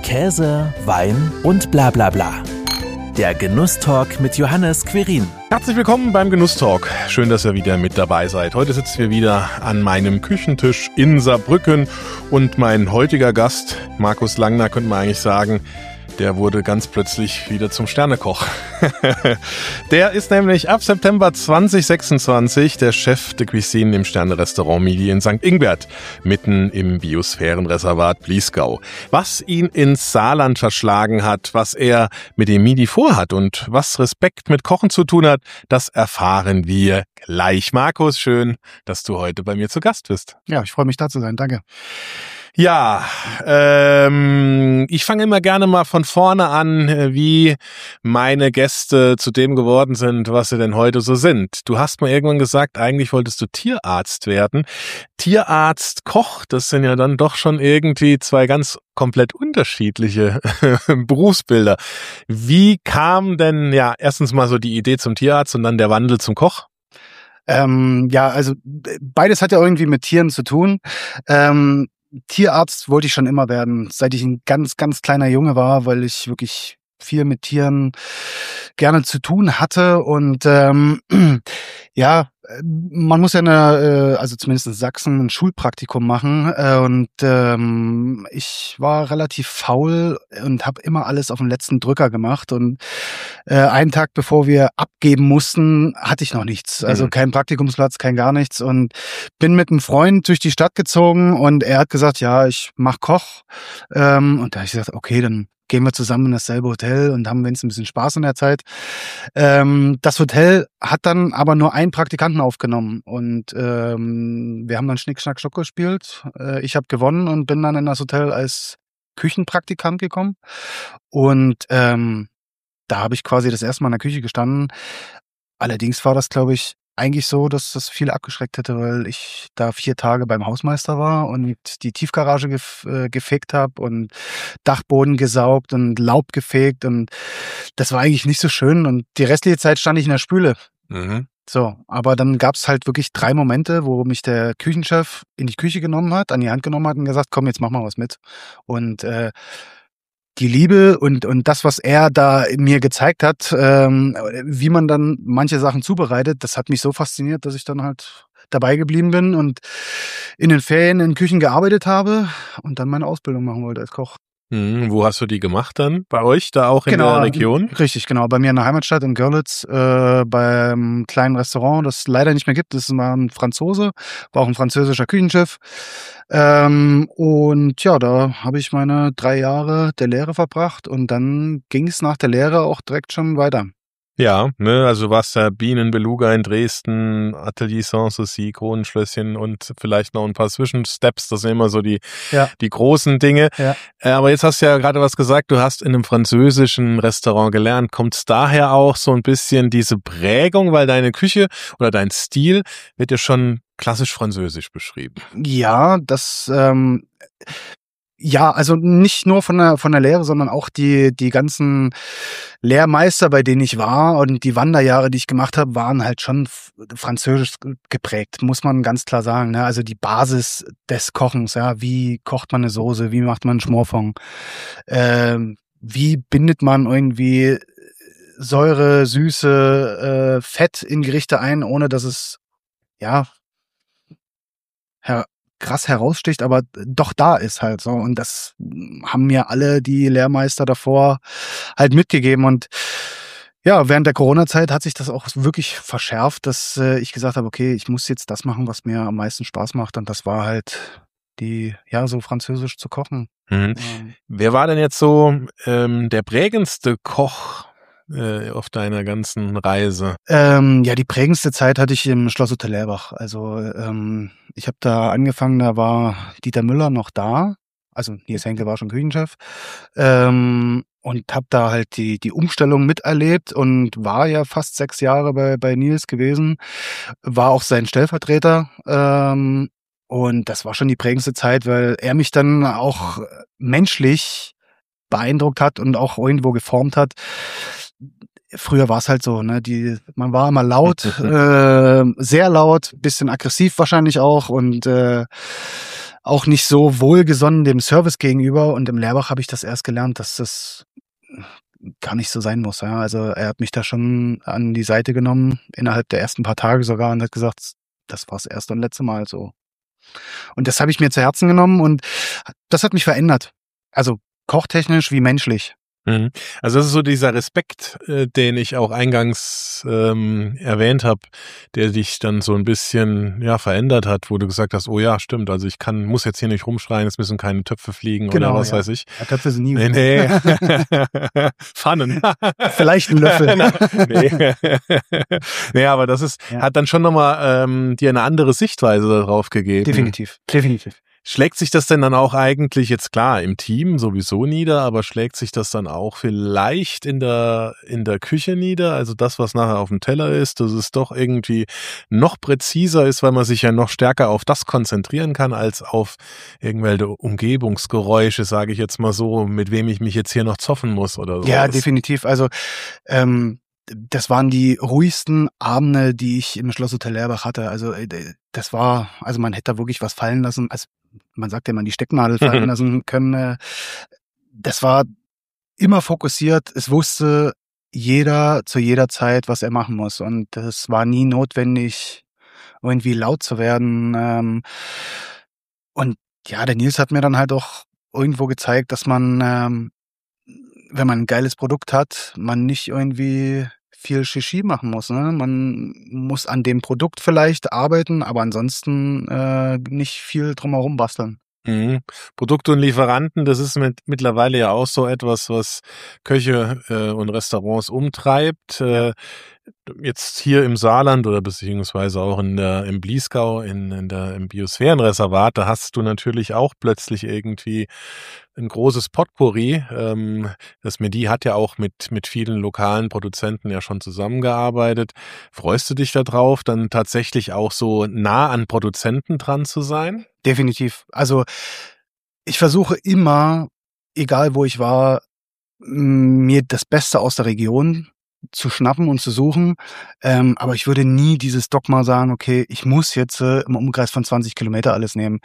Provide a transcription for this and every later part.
Käse, Wein und bla bla bla. Der Genusstalk mit Johannes Querin. Herzlich willkommen beim Genusstalk. Schön, dass ihr wieder mit dabei seid. Heute sitzen wir wieder an meinem Küchentisch in Saarbrücken und mein heutiger Gast, Markus Langner, könnte man eigentlich sagen, der wurde ganz plötzlich wieder zum Sternekoch. Der ist nämlich ab September 2026 der Chef de Cuisine im Sterne-Restaurant Midi in St. Ingbert, mitten im Biosphärenreservat Bliesgau. Was ihn ins Saarland verschlagen hat, was er mit dem Midi vorhat und was Respekt mit Kochen zu tun hat, das erfahren wir gleich. Markus, schön, dass du heute bei mir zu Gast bist. Ja, ich freue mich, da zu sein. Danke. Ja, ich fange immer gerne mal von vorne an, wie meine Gäste zu dem geworden sind, was sie denn heute so sind. Du hast mal irgendwann gesagt, eigentlich wolltest du Tierarzt werden. Tierarzt, Koch, das sind ja dann doch schon irgendwie zwei ganz komplett unterschiedliche Berufsbilder. Wie kam denn ja erstens mal so die Idee zum Tierarzt und dann der Wandel zum Koch? Ja, also beides hat ja irgendwie mit Tieren zu tun. Tierarzt wollte ich schon immer werden, seit ich ein ganz, ganz kleiner Junge war, weil ich wirklich viel mit Tieren gerne zu tun hatte. Und ja, man muss ja also zumindest in Sachsen, ein Schulpraktikum machen. Und ich war relativ faul und habe immer alles auf den letzten Drücker gemacht. Und einen Tag bevor wir abgeben mussten, hatte ich noch nichts. Also kein Praktikumsplatz, kein gar nichts. Und bin mit einem Freund durch die Stadt gezogen und er hat gesagt, ja, ich mach Koch. Und da habe ich gesagt, okay, dann gehen wir zusammen in dasselbe Hotel und haben wenigstens ein bisschen Spaß in der Zeit. Das Hotel hat dann aber nur einen Praktikanten aufgenommen und wir haben dann Schnick, Schnack, Schnuck gespielt. Ich habe gewonnen und bin dann in das Hotel als Küchenpraktikant gekommen und da habe ich quasi das erste Mal in der Küche gestanden. Allerdings war das, glaube ich, eigentlich so, dass das viele abgeschreckt hätte, weil ich da 4 Tage beim Hausmeister war und die Tiefgarage gefegt habe und Dachboden gesaugt und Laub gefegt und das war eigentlich nicht so schön und die restliche Zeit stand ich in der Spüle. So, aber dann gab's halt wirklich 3 Momente, wo mich der Küchenchef in die Küche genommen hat, an die Hand genommen hat und gesagt, komm, jetzt mach mal was mit. Und die Liebe und das, was er da mir gezeigt hat, wie man dann manche Sachen zubereitet, das hat mich so fasziniert, dass ich dann halt dabei geblieben bin und in den Ferien in Küchen gearbeitet habe und dann meine Ausbildung machen wollte als Koch. Wo hast du die gemacht dann? Bei euch, da auch in der Region? Richtig, genau. Bei mir in der Heimatstadt in Görlitz, beim kleinen Restaurant, das es leider nicht mehr gibt. Das war ein Franzose, war auch ein französischer Küchenchef. Und ja, da habe ich meine 3 Jahre der Lehre verbracht und dann ging es nach der Lehre auch direkt schon weiter. Ja, ne, also warst da Bienenbeluga in Dresden, Atelier Sanssouci, Kronenschlösschen und vielleicht noch ein paar Zwischensteps, das sind immer so die großen Dinge. Ja. Aber jetzt hast du ja gerade was gesagt, du hast in einem französischen Restaurant gelernt. Kommt es daher auch so ein bisschen diese Prägung, weil deine Küche oder dein Stil wird ja schon klassisch französisch beschrieben? Ja, ja, also nicht nur von der Lehre, sondern auch die ganzen Lehrmeister, bei denen ich war und die Wanderjahre, die ich gemacht habe, waren halt schon französisch geprägt, muss man ganz klar sagen. Ne? Also die Basis des Kochens, ja, wie kocht man eine Soße, wie macht man einen Schmorfond, wie bindet man irgendwie Säure, Süße, Fett in Gerichte ein, ohne dass es ja krass heraussticht, aber doch da ist halt so. Und das haben mir alle die Lehrmeister davor halt mitgegeben. Und ja, während der Corona-Zeit hat sich das auch wirklich verschärft, dass ich gesagt habe, okay, ich muss jetzt das machen, was mir am meisten Spaß macht. Und das war halt so französisch zu kochen. Wer war denn jetzt so der prägendste Koch auf deiner ganzen Reise? Die prägendste Zeit hatte ich im Schloss Hotel Lerbach. Also ich habe da angefangen, da war Dieter Müller noch da. Also Nils Henkel war schon Küchenchef. Und habe da halt die Umstellung miterlebt und war ja fast 6 Jahre bei Nils gewesen. War auch sein Stellvertreter. Und das war schon die prägendste Zeit, weil er mich dann auch menschlich beeindruckt hat und auch irgendwo geformt hat. Früher war es halt so, ne, man war immer laut, sehr laut, bisschen aggressiv wahrscheinlich auch und auch nicht so wohlgesonnen dem Service gegenüber. Und im Lehrbach habe ich das erst gelernt, dass das gar nicht so sein muss. Ja. Also er hat mich da schon an die Seite genommen, innerhalb der ersten paar Tage sogar, und hat gesagt, das war das erste und letzte Mal so. Und das habe ich mir zu Herzen genommen und das hat mich verändert. Also kochtechnisch wie menschlich. Mhm. Also das ist so dieser Respekt, den ich auch eingangs erwähnt habe, der dich dann so ein bisschen verändert hat, wo du gesagt hast, oh ja, stimmt, also ich muss jetzt hier nicht rumschreien, es müssen keine Töpfe fliegen oder was weiß ich. Ja, Töpfe sind nie. Nee. Pfannen. Vielleicht ein Löffel. Nee, aber das hat dann schon nochmal dir eine andere Sichtweise darauf gegeben. Definitiv. Schlägt sich das denn dann auch eigentlich jetzt klar im Team sowieso nieder, aber schlägt sich das dann auch vielleicht in der Küche nieder? Also das, was nachher auf dem Teller ist, dass es doch irgendwie noch präziser ist, weil man sich ja noch stärker auf das konzentrieren kann, als auf irgendwelche Umgebungsgeräusche, sage ich jetzt mal so, mit wem ich mich jetzt hier noch zoffen muss oder so. Ja, definitiv. Also das waren die ruhigsten Abende, die ich im Schlosshotel Lehrbach hatte. Also man hätte da wirklich was fallen lassen. Also man sagt ja, man die Stecknadel fallen lassen können. Das war immer fokussiert. Es wusste jeder zu jeder Zeit, was er machen muss. Und es war nie notwendig, irgendwie laut zu werden. Und ja, der Nils hat mir dann halt auch irgendwo gezeigt, dass man, wenn man ein geiles Produkt hat, man nicht irgendwie viel Shishi machen muss. Ne? Man muss an dem Produkt vielleicht arbeiten, aber ansonsten nicht viel drumherum basteln. Mhm. Produkte und Lieferanten, das ist mittlerweile ja auch so etwas, was Köche und Restaurants umtreibt. Jetzt hier im Saarland oder beziehungsweise auch im Bliesgau, im Biosphärenreservat, da hast du natürlich auch plötzlich irgendwie ein großes Potpourri. Das Medi hat ja auch mit vielen lokalen Produzenten ja schon zusammengearbeitet. Freust du dich darauf, dann tatsächlich auch so nah an Produzenten dran zu sein? Definitiv. Also ich versuche immer, egal wo ich war, mir das Beste aus der Region zu schnappen und zu suchen. Aber ich würde nie dieses Dogma sagen, okay, ich muss jetzt im Umkreis von 20 Kilometer alles nehmen.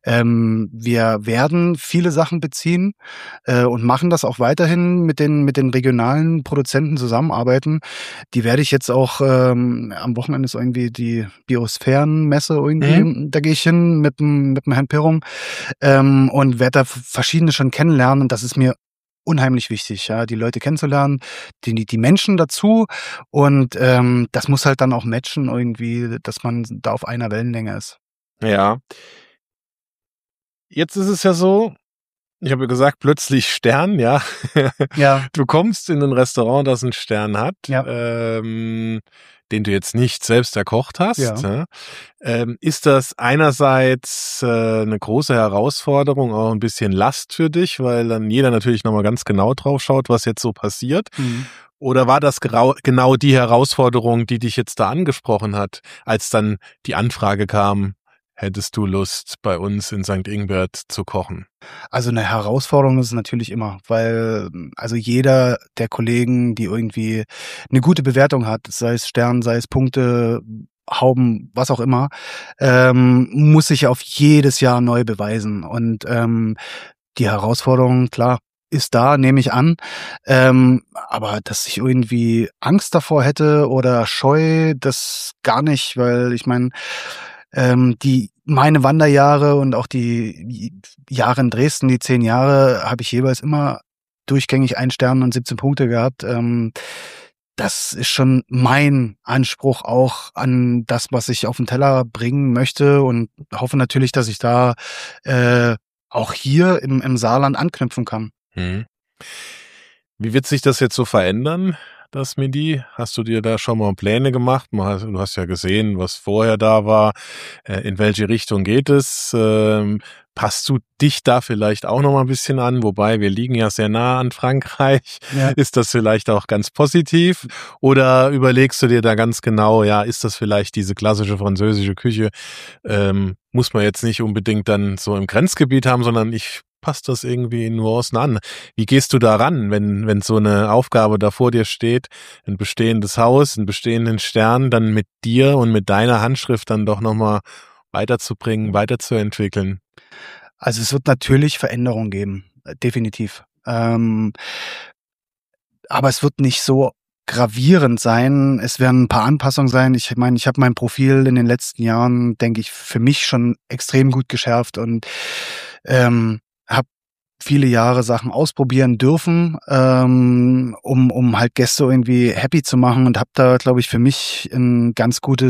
Wir werden viele Sachen beziehen und machen das auch weiterhin mit den regionalen Produzenten zusammenarbeiten. Die werde ich jetzt auch am Wochenende ist irgendwie die Biosphärenmesse irgendwie. Da gehe ich hin mit dem Herrn Pirrung und werde da verschiedene schon kennenlernen. Und das ist mir unheimlich wichtig, ja, die Leute kennenzulernen, die Menschen dazu und das muss halt dann auch matchen irgendwie, dass man da auf einer Wellenlänge ist. Ja. Jetzt ist es ja so, ich habe ja gesagt, plötzlich Stern, ja. Ja. Du kommst in ein Restaurant, das einen Stern hat, Ja. den du jetzt nicht selbst erkocht hast. Ja. Ist das einerseits eine große Herausforderung, auch ein bisschen Last für dich, weil dann jeder natürlich nochmal ganz genau drauf schaut, was jetzt so passiert? Mhm. Oder war das genau die Herausforderung, die dich jetzt da angesprochen hat, als dann die Anfrage kam, hättest du Lust, bei uns in St. Ingbert zu kochen? Also eine Herausforderung ist es natürlich immer, weil also jeder der Kollegen, die irgendwie eine gute Bewertung hat, sei es Stern, sei es Punkte, Hauben, was auch immer, muss sich auf jedes Jahr neu beweisen. Und die Herausforderung, klar, ist da, nehme ich an. Aber dass ich irgendwie Angst davor hätte oder Scheu, das gar nicht, weil ich meine, meine Wanderjahre und auch die Jahre in Dresden, die 10 Jahre, habe ich jeweils immer durchgängig 1 Stern und 17 Punkte gehabt. Das ist schon mein Anspruch auch an das, was ich auf den Teller bringen möchte und hoffe natürlich, dass ich da auch hier im Saarland anknüpfen kann. Wie wird sich das jetzt so verändern, das Medi? Hast du dir da schon mal Pläne gemacht? Du hast ja gesehen, was vorher da war. In welche Richtung geht es? Passt du dich da vielleicht auch noch mal ein bisschen an? Wobei, wir liegen ja sehr nah an Frankreich. Ja. Ist das vielleicht auch ganz positiv? Oder überlegst du dir da ganz genau, ja, ist das vielleicht diese klassische französische Küche? Muss man jetzt nicht unbedingt dann so im Grenzgebiet haben, sondern passt das irgendwie in Nuancen an? Wie gehst du da ran, wenn so eine Aufgabe da vor dir steht, ein bestehendes Haus, einen bestehenden Stern, dann mit dir und mit deiner Handschrift dann doch nochmal weiterzubringen, weiterzuentwickeln? Also es wird natürlich Veränderungen geben, definitiv. Aber es wird nicht so gravierend sein. Es werden ein paar Anpassungen sein. Ich meine, ich habe mein Profil in den letzten Jahren, denke ich, für mich schon extrem gut geschärft und habe viele Jahre Sachen ausprobieren dürfen, um halt Gäste irgendwie happy zu machen und habe da, glaube ich, für mich eine ganz gute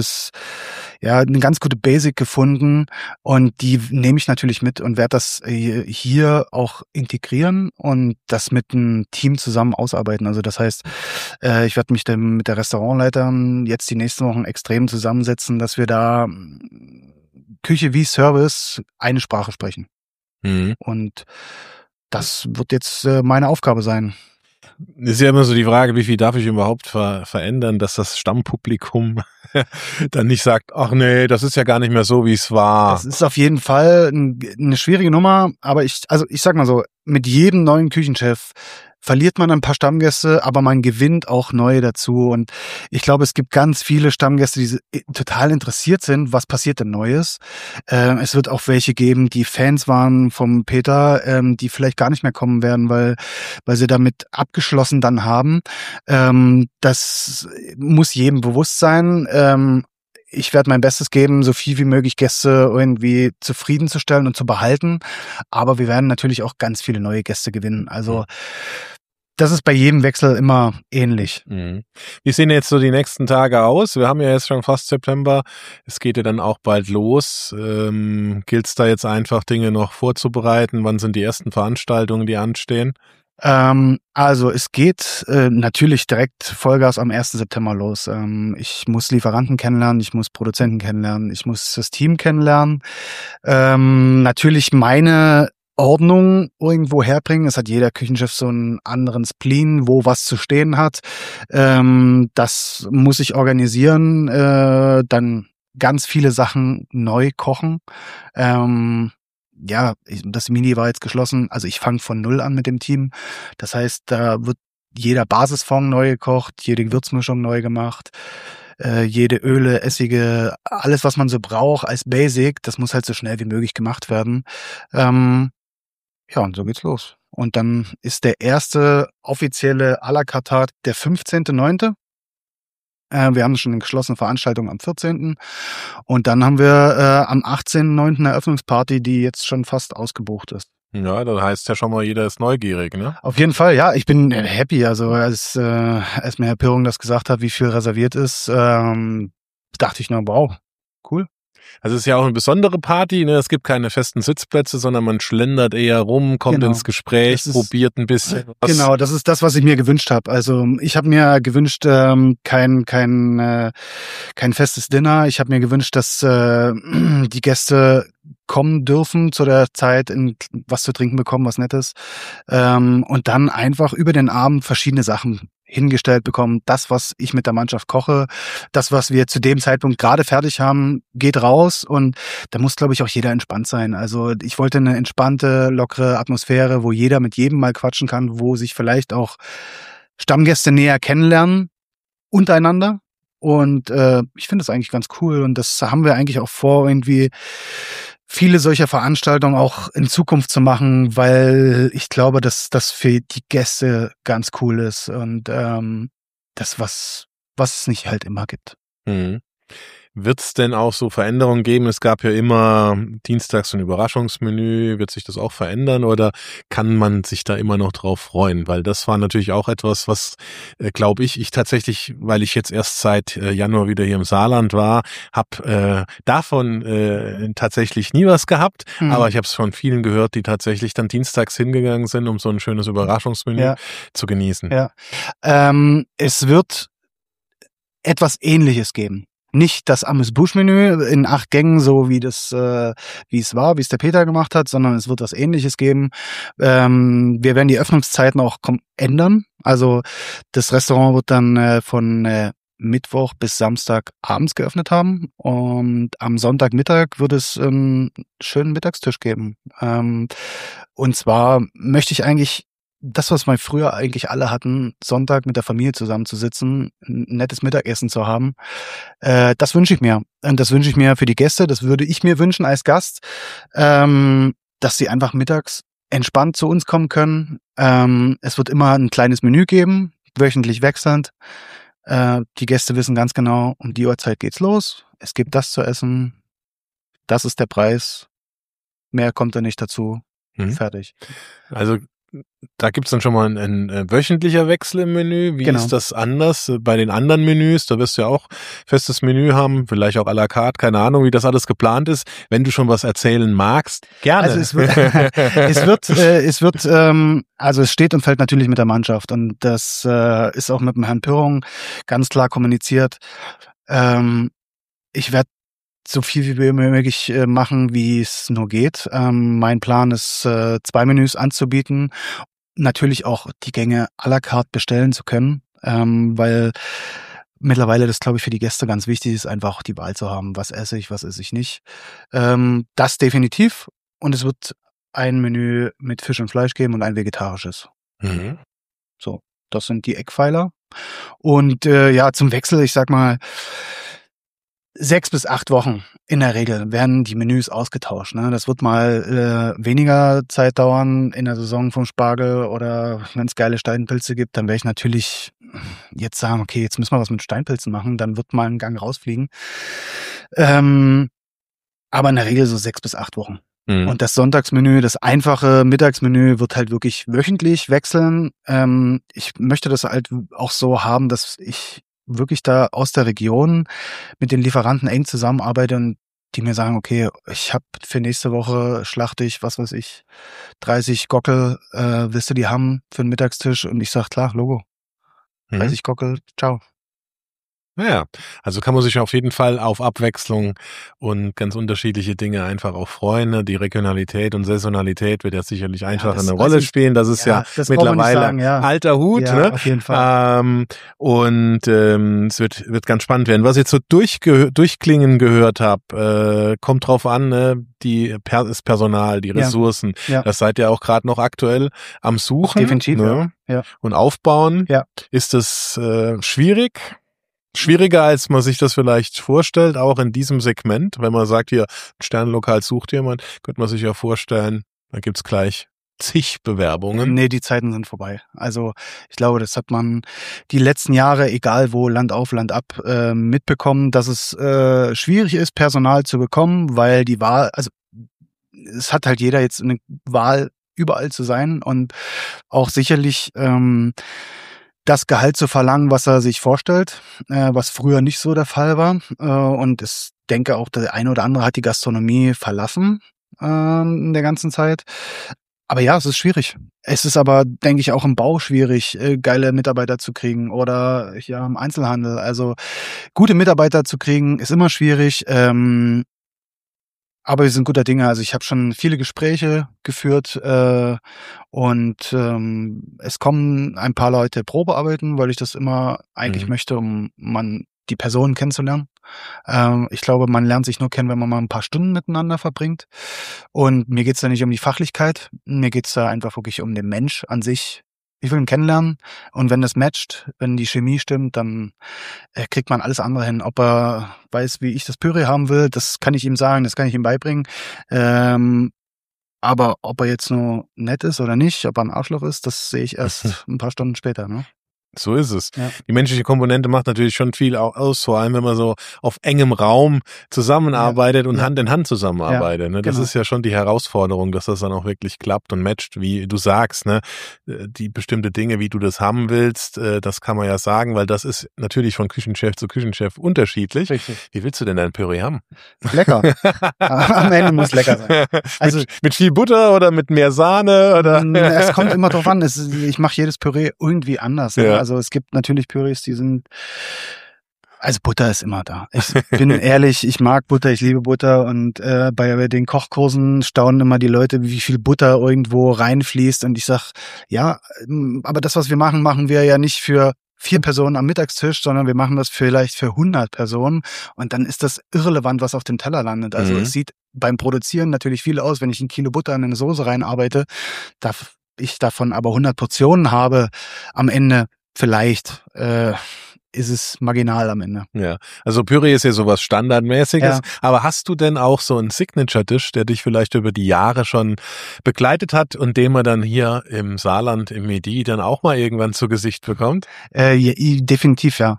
Basic gefunden und die nehme ich natürlich mit und werde das hier auch integrieren und das mit einem Team zusammen ausarbeiten. Also das heißt, ich werde mich dann mit der Restaurantleiterin jetzt die nächsten Wochen extrem zusammensetzen, dass wir da Küche wie Service eine Sprache sprechen. Mhm. Und das wird jetzt meine Aufgabe sein. Ist ja immer so die Frage, wie viel darf ich überhaupt verändern, dass das Stammpublikum dann nicht sagt, ach nee, das ist ja gar nicht mehr so, wie es war. Das ist auf jeden Fall eine schwierige Nummer, aber ich sag mal so, mit jedem neuen Küchenchef verliert man ein paar Stammgäste, aber man gewinnt auch neue dazu. Und ich glaube, es gibt ganz viele Stammgäste, die total interessiert sind, was passiert denn Neues. Es wird auch welche geben, die Fans waren vom Peter, die vielleicht gar nicht mehr kommen werden, weil sie damit abgeschlossen dann haben. Das muss jedem bewusst sein. Ich werde mein Bestes geben, so viel wie möglich Gäste irgendwie zufriedenzustellen und zu behalten. Aber wir werden natürlich auch ganz viele neue Gäste gewinnen. Also das ist bei jedem Wechsel immer ähnlich. Mhm. Wie sehen jetzt so die nächsten Tage aus? Wir haben ja jetzt schon fast September. Es geht ja dann auch bald los. Gilt es da jetzt einfach, Dinge noch vorzubereiten? Wann sind die ersten Veranstaltungen, die anstehen? Also es geht natürlich direkt Vollgas am 1. September los. Ich muss Lieferanten kennenlernen, ich muss Produzenten kennenlernen, ich muss das Team kennenlernen. Natürlich meine Ordnung irgendwo herbringen. Es hat jeder Küchenchef so einen anderen Spleen, wo was zu stehen hat. Das muss ich organisieren. Dann ganz viele Sachen neu kochen. Das Mini war jetzt geschlossen. Also ich fange von null an mit dem Team. Das heißt, da wird jeder Basisfond neu gekocht, jede Gewürzmischung neu gemacht. Jede Öle, Essige, alles, was man so braucht als Basic, das muss halt so schnell wie möglich gemacht werden. Und so geht's los. Und dann ist der erste offizielle à la carte Tag der 15.9. Wir haben schon eine geschlossene Veranstaltung am 14. Und dann haben wir am 18.9. eine Eröffnungsparty, die jetzt schon fast ausgebucht ist. Ja, das heißt ja schon mal, jeder ist neugierig, ne? Auf jeden Fall, ja. Ich bin happy. Also als mir Herr Pirrung das gesagt hat, wie viel reserviert ist, dachte ich nur, wow, cool. Also es ist ja auch eine besondere Party, ne? Es gibt keine festen Sitzplätze, sondern man schlendert eher rum, kommt ins Gespräch, probiert ein bisschen was. Genau, das ist das, was ich mir gewünscht habe. Also ich habe mir gewünscht, kein festes Dinner. Ich habe mir gewünscht, dass die Gäste kommen dürfen zu der Zeit, was zu trinken bekommen, was Nettes. Und dann einfach über den Abend verschiedene Sachen hingestellt bekommen. Das, was ich mit der Mannschaft koche, das, was wir zu dem Zeitpunkt gerade fertig haben, geht raus und da muss, glaube ich, auch jeder entspannt sein. Also ich wollte eine entspannte, lockere Atmosphäre, wo jeder mit jedem mal quatschen kann, wo sich vielleicht auch Stammgäste näher kennenlernen untereinander. Und ich finde das eigentlich ganz cool und das haben wir eigentlich auch vor, irgendwie viele solcher Veranstaltungen auch in Zukunft zu machen, weil ich glaube, dass das für die Gäste ganz cool ist und das, was es nicht halt immer gibt. Mhm. Wird es denn auch so Veränderungen geben? Es gab ja immer dienstags so ein Überraschungsmenü. Wird sich das auch verändern oder kann man sich da immer noch drauf freuen? Weil das war natürlich auch etwas, was, glaube ich tatsächlich, weil ich jetzt erst seit Januar wieder hier im Saarland war, habe davon tatsächlich nie was gehabt. Aber ich habe es von vielen gehört, die tatsächlich dann dienstags hingegangen sind, um so ein schönes Überraschungsmenü zu genießen. Ja, es wird etwas Ähnliches geben. Nicht das Amuse-Bouche-Menü in 8 Gängen, so wie es war, wie es der Peter gemacht hat, sondern es wird was Ähnliches geben. Wir werden die Öffnungszeiten auch ändern. Also das Restaurant wird dann von Mittwoch bis Samstag abends geöffnet haben und am Sonntagmittag wird es einen schönen Mittagstisch geben. Und zwar möchte ich eigentlich das, was wir früher eigentlich alle hatten, Sonntag mit der Familie zusammenzusitzen, ein nettes Mittagessen zu haben, das wünsche ich mir. Und das wünsche ich mir für die Gäste, das würde ich mir wünschen als Gast, dass sie einfach mittags entspannt zu uns kommen können. Es wird immer ein kleines Menü geben, wöchentlich wechselnd. Die Gäste wissen ganz genau, um die Uhrzeit geht's los. Es gibt das zu essen. Das ist der Preis. Mehr kommt da nicht dazu. Fertig. Also da gibt's dann schon mal ein wöchentlicher Wechsel im Menü. Wie ist das anders bei den anderen Menüs? Da wirst du ja auch festes Menü haben, vielleicht auch à la carte, keine Ahnung, wie das alles geplant ist. Wenn du schon was erzählen magst, gerne. Also es steht und fällt natürlich mit der Mannschaft und das ist auch mit dem Herrn Pyrrhong ganz klar kommuniziert. Ich werde so viel wie möglich machen, wie es nur geht. Mein Plan ist, 2 Menüs anzubieten. Natürlich auch die Gänge à la carte bestellen zu können, weil mittlerweile das, glaube ich, für die Gäste ganz wichtig ist, einfach auch die Wahl zu haben. Was esse ich nicht. Das definitiv. Und es wird ein Menü mit Fisch und Fleisch geben und ein vegetarisches. So, das sind die Eckpfeiler. Und zum Wechsel, ich sag mal, 6 bis 8 Wochen in der Regel werden die Menüs ausgetauscht. Ne? Das wird mal weniger Zeit dauern in der Saison vom Spargel oder wenn es geile Steinpilze gibt, dann werde ich natürlich jetzt sagen, okay, jetzt müssen wir was mit Steinpilzen machen, dann wird mal ein Gang rausfliegen. Aber in der Regel so 6 bis 8 Wochen. Und das Sonntagsmenü, das einfache Mittagsmenü wird halt wirklich wöchentlich wechseln. Ich möchte das halt auch so haben, dass ich wirklich da aus der Region mit den Lieferanten eng zusammenarbeite und die mir sagen, okay, ich habe für nächste Woche schlachte ich, 30 Gockel, willst du die haben für den Mittagstisch? Und ich sag, klar, Logo. 30 Gockel, ciao. Ja, also kann man sich auf jeden Fall auf Abwechslung und ganz unterschiedliche Dinge einfach auch freuen. Ne? Die Regionalität und Saisonalität wird ja sicherlich einfach eine Rolle spielen. Das ist das mittlerweile alter Hut. Ja, ne? Auf jeden Fall. Es wird ganz spannend werden. Was ich jetzt so durchklingen gehört habe, kommt drauf an, ne? Das Personal, die Ressourcen. Ja. Das seid ihr auch gerade noch aktuell am Suchen. Definitiv, ne? Ja. Und aufbauen. Ja. Ist das schwierig? Schwieriger, als man sich das vielleicht vorstellt, auch in diesem Segment. Wenn man sagt, hier, ein Sternenlokal sucht jemand, könnte man sich ja vorstellen, da gibt's gleich zig Bewerbungen. Nee, die Zeiten sind vorbei. Also ich glaube, das hat man die letzten Jahre, egal wo, Land auf, Land ab, mitbekommen, dass es schwierig ist, Personal zu bekommen, weil die Wahl, also es hat halt jeder jetzt eine Wahl, überall zu sein und auch sicherlich das Gehalt zu verlangen, was er sich vorstellt, was früher nicht so der Fall war. Und ich denke auch, der eine oder andere hat die Gastronomie verlassen in der ganzen Zeit. Aber ja, es ist schwierig. Es ist aber, denke ich, auch im Bau schwierig, geile Mitarbeiter zu kriegen oder ja im Einzelhandel. Also gute Mitarbeiter zu kriegen, ist immer schwierig. Aber wir sind guter Dinge. Also ich habe schon viele Gespräche geführt und es kommen ein paar Leute Probearbeiten, weil ich das immer eigentlich möchte, um die Personen kennenzulernen. Ich glaube, man lernt sich nur kennen, wenn man mal ein paar Stunden miteinander verbringt. Und mir geht's da nicht um die Fachlichkeit, mir geht's da einfach wirklich um den Mensch an sich. Ich will ihn kennenlernen und wenn das matcht, wenn die Chemie stimmt, dann kriegt man alles andere hin. Ob er weiß, wie ich das Püree haben will, das kann ich ihm sagen, das kann ich ihm beibringen. Aber ob er jetzt nur nett ist oder nicht, ob er ein Arschloch ist, das sehe ich erst ein paar Stunden später. Ne? So ist es. Ja. Die menschliche Komponente macht natürlich schon viel aus, vor allem wenn man so auf engem Raum zusammenarbeitet und Hand in Hand zusammenarbeitet. Ne? Das ist ja schon die Herausforderung, dass das dann auch wirklich klappt und matcht, wie du sagst. Ne? Die bestimmte Dinge, wie du das haben willst, das kann man ja sagen, weil das ist natürlich von Küchenchef zu Küchenchef unterschiedlich. Richtig. Wie willst du denn dein Püree haben? Lecker. Am Ende muss lecker sein. Also mit viel Butter oder mit mehr Sahne? Oder? Es kommt immer drauf an. Ich mache jedes Püree irgendwie anders. Ja. Also es gibt natürlich Pürees, die sind, also Butter ist immer da. Ich bin ehrlich, ich mag Butter, ich liebe Butter und bei den Kochkursen staunen immer die Leute, wie viel Butter irgendwo reinfließt und ich sag, ja, aber das, was wir machen, machen wir ja nicht für 4 Personen am Mittagstisch, sondern wir machen das vielleicht für 100 Personen und dann ist das irrelevant, was auf dem Teller landet. Also es sieht beim Produzieren natürlich viel aus, wenn ich 1 Kilo Butter in eine Soße reinarbeite, ich davon aber 100 Portionen habe am Ende, vielleicht ist es marginal am Ende. Ja, also Püree ist ja sowas Standardmäßiges, aber hast du denn auch so einen Signature-Dish, der dich vielleicht über die Jahre schon begleitet hat und den man dann hier im Saarland, im Midi, dann auch mal irgendwann zu Gesicht bekommt? Ja, definitiv, ja.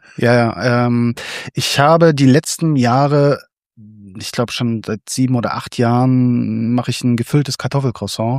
Ich habe die letzten Jahre, ich glaube schon seit 7 oder 8 Jahren, mache ich ein gefülltes Kartoffelcroissant,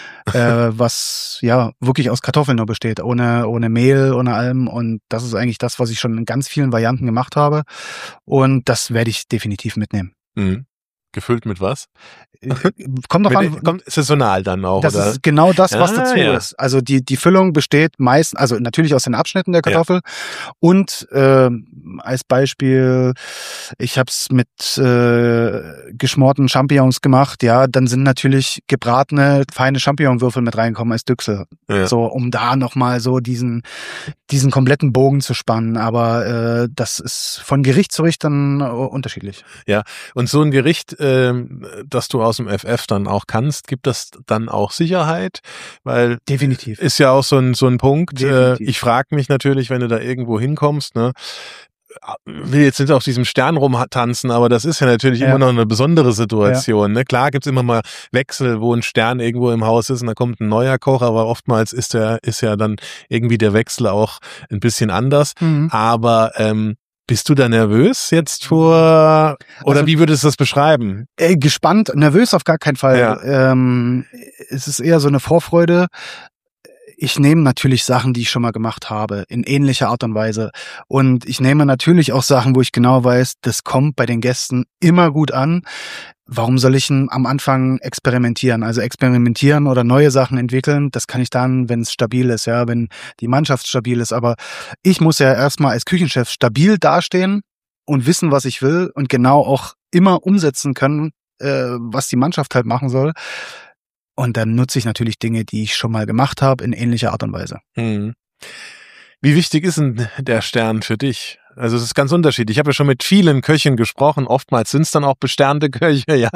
was ja wirklich aus Kartoffeln nur besteht, ohne Mehl, ohne allem. Und das ist eigentlich das, was ich schon in ganz vielen Varianten gemacht habe. Und das werde ich definitiv mitnehmen. Mhm. Gefüllt mit was? Kommt doch an. Kommt saisonal dann auch, das oder? ist genau das, was dazu ja. ist. Also die Füllung besteht meist, also natürlich aus den Abschnitten der Kartoffel und als Beispiel, ich habe es mit geschmorten Champignons gemacht, ja, dann sind natürlich gebratene, feine Champignonwürfel mit reinkommen als Düchsel. Ja. So, um da nochmal so diesen kompletten Bogen zu spannen. Aber das ist von Gericht zu Gericht dann unterschiedlich. Ja, und so ein Gericht, das du aus dem FF dann auch kannst, gibt das dann auch Sicherheit? Weil definitiv ist ja auch so ein Punkt. Definitiv. Ich frage mich natürlich, wenn du da irgendwo hinkommst, ne, will jetzt nicht auf diesem Stern rumtanzen, aber das ist ja natürlich immer noch eine besondere Situation. Ne? Klar gibt's immer mal Wechsel, wo ein Stern irgendwo im Haus ist und da kommt ein neuer Koch, aber oftmals ist ja dann irgendwie der Wechsel auch ein bisschen anders. Mhm. Aber bist du da nervös jetzt oder wie würdest du das beschreiben? Gespannt, nervös auf gar keinen Fall. Ja. Es ist eher so eine Vorfreude. Ich nehme natürlich Sachen, die ich schon mal gemacht habe, in ähnlicher Art und Weise. Und ich nehme natürlich auch Sachen, wo ich genau weiß, das kommt bei den Gästen immer gut an. Warum soll ich am Anfang experimentieren? Also experimentieren oder neue Sachen entwickeln, das kann ich dann, wenn es stabil ist, ja, wenn die Mannschaft stabil ist. Aber ich muss ja erstmal als Küchenchef stabil dastehen und wissen, was ich will und genau auch immer umsetzen können, was die Mannschaft halt machen soll. Und dann nutze ich natürlich Dinge, die ich schon mal gemacht habe, in ähnlicher Art und Weise. Hm. Wie wichtig ist denn der Stern für dich? Also es ist ganz unterschiedlich. Ich habe ja schon mit vielen Köchen gesprochen. Oftmals sind es dann auch besternte Köche, ja.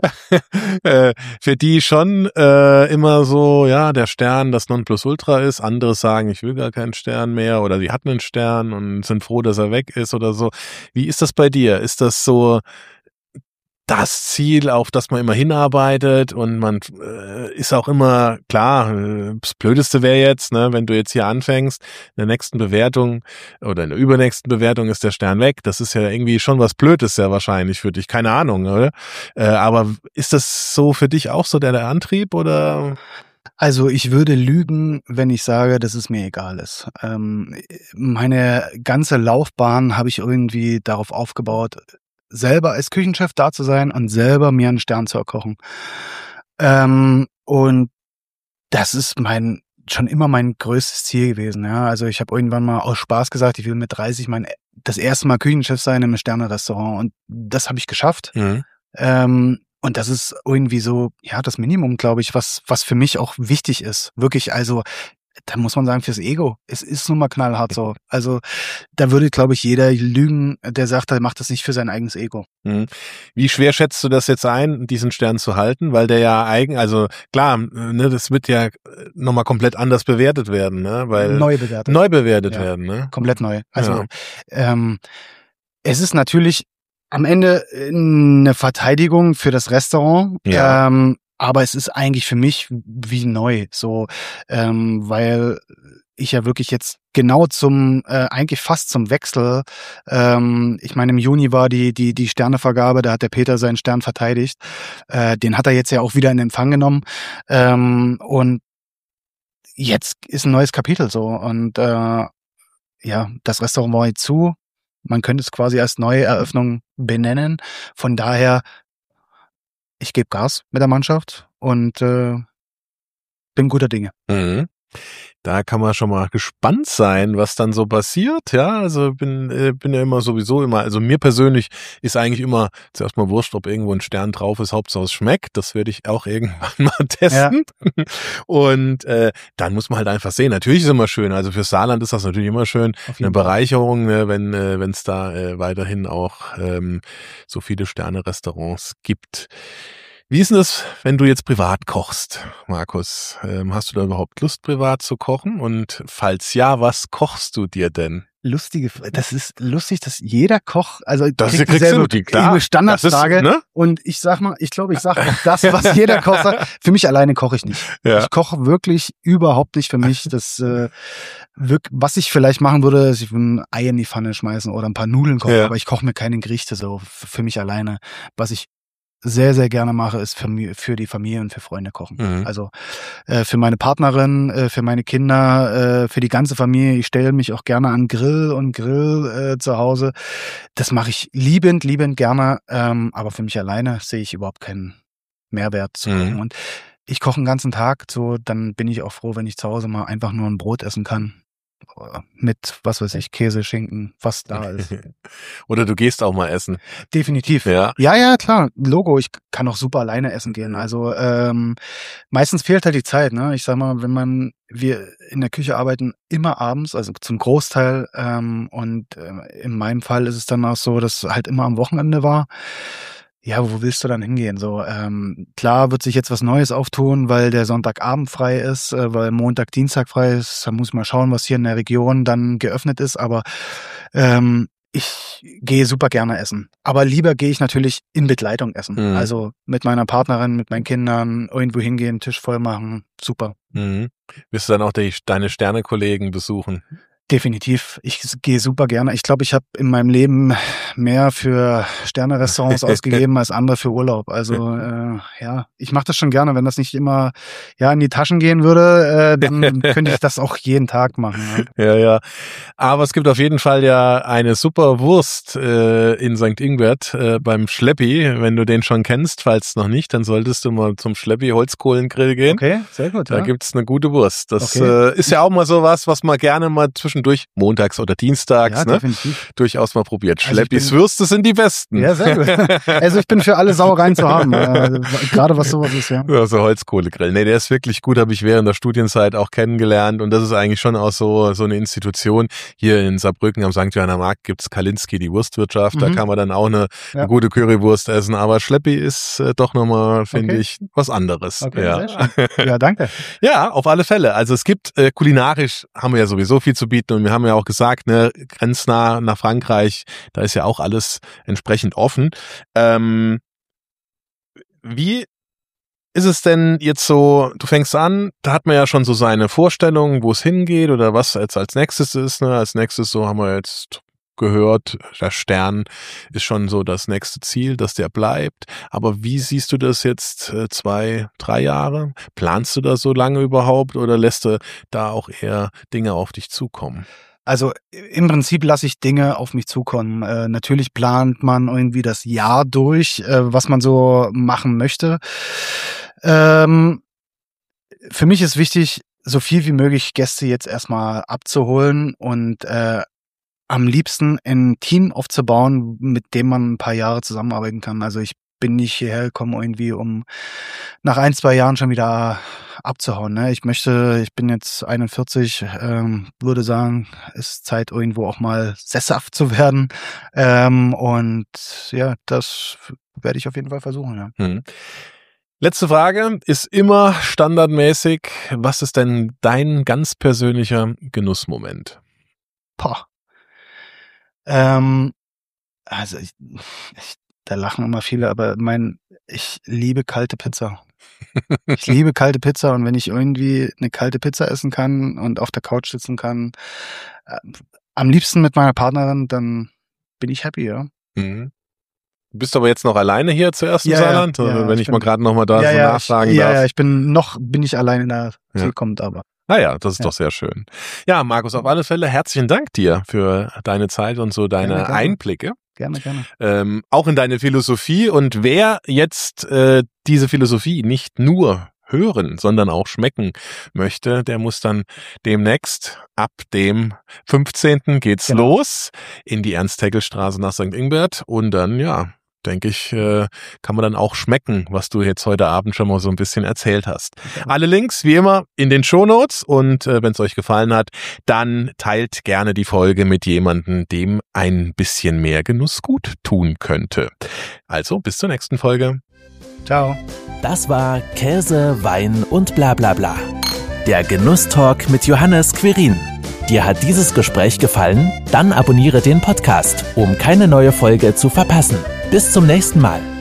Für die schon immer so, ja, der Stern das Nonplusultra ist. Andere sagen, ich will gar keinen Stern mehr oder die hatten einen Stern und sind froh, dass er weg ist oder so. Wie ist das bei dir? Ist das so das Ziel, auf das man immer hinarbeitet und man ist auch immer, klar, das Blödeste wäre jetzt, ne, wenn du jetzt hier anfängst, in der nächsten Bewertung oder in der übernächsten Bewertung ist der Stern weg. Das ist ja irgendwie schon was Blödes sehr wahrscheinlich für dich, keine Ahnung, oder? Aber ist das so für dich auch so der Antrieb oder? Also ich würde lügen, wenn ich sage, dass es mir egal ist. Meine ganze Laufbahn habe ich irgendwie darauf aufgebaut, selber als Küchenchef da zu sein und selber mir einen Stern zu erkochen. Und das ist schon immer mein größtes Ziel gewesen. Ja, also ich habe irgendwann mal aus Spaß gesagt, ich will mit 30 das erste Mal Küchenchef sein in einem Sterne-Restaurant und das habe ich geschafft. Mhm. Und das ist irgendwie so, ja, das Minimum, glaube ich, was für mich auch wichtig ist. Wirklich, also da muss man sagen, fürs Ego. Es ist nun mal knallhart so. Also da würde, glaube ich, jeder lügen, der sagt, er macht das nicht für sein eigenes Ego. Wie schwer schätzt du das jetzt ein, diesen Stern zu halten? Weil der ja also klar, ne, das wird ja nochmal komplett anders bewertet werden, ne? Weil neu bewertet werden, ne? Komplett neu. Also es ist natürlich am Ende eine Verteidigung für das Restaurant. Ja. Aber es ist eigentlich für mich wie neu, so, weil ich ja wirklich jetzt genau eigentlich fast zum Wechsel, ich meine, im Juni war die Sternevergabe, da hat der Peter seinen Stern verteidigt, den hat er jetzt ja auch wieder in Empfang genommen, und jetzt ist ein neues Kapitel so und ja, das Restaurant war jetzt zu, man könnte es quasi als neue Eröffnung benennen, von daher ich gebe Gas mit der Mannschaft und bin guter Dinge. Mhm. Da kann man schon mal gespannt sein, was dann so passiert. Ja, also bin ja sowieso immer, also mir persönlich ist eigentlich immer zuerst mal wurscht, ob irgendwo ein Stern drauf ist, Hauptsache es schmeckt. Das werde ich auch irgendwann mal testen. Ja. Und dann muss man halt einfach sehen. Natürlich ist es immer schön. Also für Saarland ist das natürlich immer schön. Eine Bereicherung, ne, wenn es da weiterhin auch so viele Sterne-Restaurants gibt. Wie ist denn das, wenn du jetzt privat kochst, Markus? Hast du da überhaupt Lust, privat zu kochen? Und falls ja, was kochst du dir denn? Das ist lustig, dass jeder Koch, also Das kriegt kriegst dieselbe du, klar. Standardfrage. Das ist, ne? Und ich glaube, ich sage auch das, was jeder Koch sagt. Für mich alleine koche ich nicht. Ja. Ich koche wirklich überhaupt nicht für mich. Was ich vielleicht machen würde, ist ein Ei in die Pfanne schmeißen oder ein paar Nudeln kochen, aber ich koche mir keine Gerichte so für mich alleine. Was ich sehr, sehr gerne mache, ist für die Familie und für Freunde kochen. Mhm. Also für meine Partnerin, für meine Kinder, für die ganze Familie. Ich stelle mich auch gerne an Grill zu Hause. Das mache ich liebend gerne. Aber für mich alleine sehe ich überhaupt keinen Mehrwert zu kochen. Und ich koche den ganzen Tag, so dann bin ich auch froh, wenn ich zu Hause mal einfach nur ein Brot essen kann. Mit, was weiß ich, Käse, Schinken, was da ist. Oder du gehst auch mal essen. Definitiv. Ja. Ja, klar. Logo. Ich kann auch super alleine essen gehen. Also meistens fehlt halt die Zeit. Ne? Ich sag mal, wir in der Küche arbeiten immer abends, also zum Großteil. In meinem Fall ist es dann auch so, dass es halt immer am Wochenende war. Ja, wo willst du dann hingehen? So, klar wird sich jetzt was Neues auftun, weil der Sonntagabend frei ist, weil Montag, Dienstag frei ist. Da muss ich mal schauen, was hier in der Region dann geöffnet ist. Aber ich gehe super gerne essen. Aber lieber gehe ich natürlich in Begleitung essen. Also mit meiner Partnerin, mit meinen Kindern irgendwo hingehen, Tisch voll machen. Super. Wirst du dann auch deine Sternekollegen besuchen? Definitiv. Ich gehe super gerne. Ich glaube, ich habe in meinem Leben mehr für Sterne-Restaurants ausgegeben als andere für Urlaub. Also ich mache das schon gerne. Wenn das nicht immer in die Taschen gehen würde, dann könnte ich das auch jeden Tag machen. Ja. Aber es gibt auf jeden Fall ja eine super Wurst in St. Ingbert beim Schleppi. Wenn du den schon kennst, falls noch nicht, dann solltest du mal zum Schleppi Holzkohlengrill gehen. Okay, sehr gut. Da gibt's eine gute Wurst. Das ist ja auch mal sowas, was man gerne mal zwischendurch montags oder dienstags durchaus mal probiert. Schleppis Würste sind die besten. Ja, sehr gut. Also ich bin für alle Sauereien zu haben, gerade was sowas ist, ja. Ja, so Holzkohlegrill. Nee, der ist wirklich gut, habe ich während der Studienzeit auch kennengelernt und das ist eigentlich schon auch so eine Institution. Hier in Saarbrücken am St. Johanner Markt gibt's Kalinski, die Wurstwirtschaft, da kann man dann auch eine gute Currywurst essen, aber Schleppi ist doch nochmal, finde ich, was anderes. Okay, sehr schön. Ja, danke. Ja, auf alle Fälle. Also es gibt kulinarisch haben wir ja sowieso viel zu bieten und wir haben ja auch gesagt, ne, grenznah nach Frankreich, da ist ja auch alles entsprechend offen. Wie ist es denn jetzt so, du fängst an, da hat man ja schon so seine Vorstellung, wo es hingeht oder was jetzt als nächstes ist, ne? Als nächstes, so haben wir jetzt gehört, der Stern ist schon so das nächste Ziel, dass der bleibt. Aber wie siehst du das jetzt 2-3 Jahre? Planst du das so lange überhaupt oder lässt du da auch eher Dinge auf dich zukommen? Also im Prinzip lasse ich Dinge auf mich zukommen. Natürlich plant man irgendwie das Jahr durch, was man so machen möchte. Für mich ist wichtig, so viel wie möglich Gäste jetzt erstmal abzuholen und am liebsten ein Team aufzubauen, mit dem man ein paar Jahre zusammenarbeiten kann. Also ich bin nicht hierher gekommen irgendwie, um nach 1-2 Jahren schon wieder abzuhauen. Ne? Ich bin jetzt 41, würde sagen, ist Zeit irgendwo auch mal sesshaft zu werden. Und ja, das werde ich auf jeden Fall versuchen. Ja. Letzte Frage ist immer standardmäßig. Was ist denn dein ganz persönlicher Genussmoment? Also da lachen immer viele, aber ich liebe kalte Pizza. Ich liebe kalte Pizza und wenn ich irgendwie eine kalte Pizza essen kann und auf der Couch sitzen kann, am liebsten mit meiner Partnerin, dann bin ich happy, ja. Du bist aber jetzt noch alleine hier zuerst im Saarland? Ja, wenn ich mal gerade noch mal da so nachfragen darf. Ja, bin ich alleine da. Sie kommt aber. Naja, das ist doch sehr schön. Ja, Markus, auf alle Fälle herzlichen Dank dir für deine Zeit und so deine gerne. Einblicke. Gerne. Auch in deine Philosophie. Und wer jetzt diese Philosophie nicht nur hören, sondern auch schmecken möchte, der muss dann demnächst ab dem 15. geht's los in die Ernst-Haeckel-Straße nach St. Ingbert und dann, denke ich, kann man dann auch schmecken, was du jetzt heute Abend schon mal so ein bisschen erzählt hast. Alle Links, wie immer, in den Shownotes und wenn es euch gefallen hat, dann teilt gerne die Folge mit jemandem, dem ein bisschen mehr Genuss gut tun könnte. Also, bis zur nächsten Folge. Ciao. Das war Käse, Wein und bla bla bla. Der Genusstalk mit Johannes Quirin. Dir hat dieses Gespräch gefallen? Dann abonniere den Podcast, um keine neue Folge zu verpassen. Bis zum nächsten Mal.